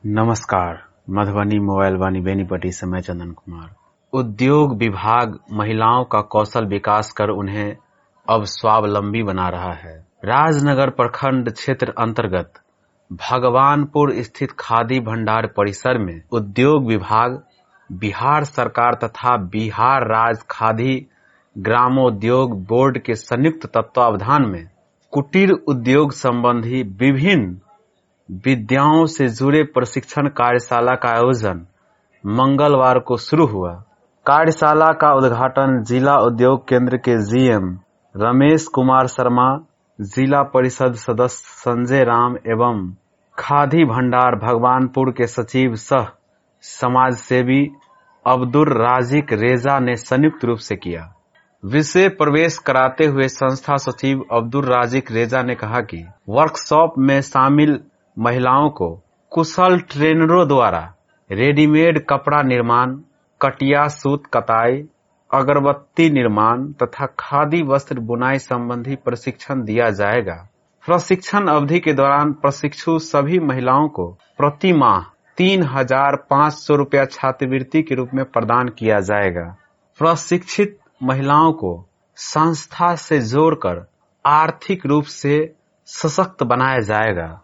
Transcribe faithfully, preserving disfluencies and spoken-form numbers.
नमस्कार। मधुबनी मोबाइल वाणी बेनीपट्टी से मैं चंदन कुमार। उद्योग विभाग महिलाओं का कौशल विकास कर उन्हें अब स्वावलंबी बना रहा है। राजनगर प्रखंड क्षेत्र अंतर्गत भगवानपुर स्थित खादी भंडार परिसर में उद्योग विभाग, बिहार सरकार तथा बिहार राज्य खादी ग्रामोद्योग बोर्ड के संयुक्त तत्वावधान में कुटीर उद्योग संबंधी विभिन्न विद्याओं से जुड़े प्रशिक्षण कार्यशाला का आयोजन मंगलवार को शुरू हुआ। कार्यशाला का उद्घाटन जिला उद्योग केंद्र के जीएम रमेश कुमार शर्मा, जिला परिषद सदस्य संजय राम एवं खादी भंडार भगवानपुर के सचिव सह समाज सेवी अब्दुल राजिक रेजा ने संयुक्त रूप से किया। विषय प्रवेश कराते हुए संस्था सचिव अब्दुल राजिक रेजा ने कहा कि वर्कशॉप में शामिल महिलाओं को कुशल ट्रेनरों द्वारा रेडीमेड कपड़ा निर्माण, कटिया सूत कताई, अगरबत्ती निर्माण तथा खादी वस्त्र बुनाई संबंधी प्रशिक्षण दिया जाएगा। प्रशिक्षण अवधि के दौरान प्रशिक्षु सभी महिलाओं को प्रति माह तीन हजार पाँच सौ रुपया छात्रवृत्ति के रूप में प्रदान किया जाएगा। प्रशिक्षित महिलाओं को संस्था से जोड़कर आर्थिक रूप से सशक्त बनाया जाएगा।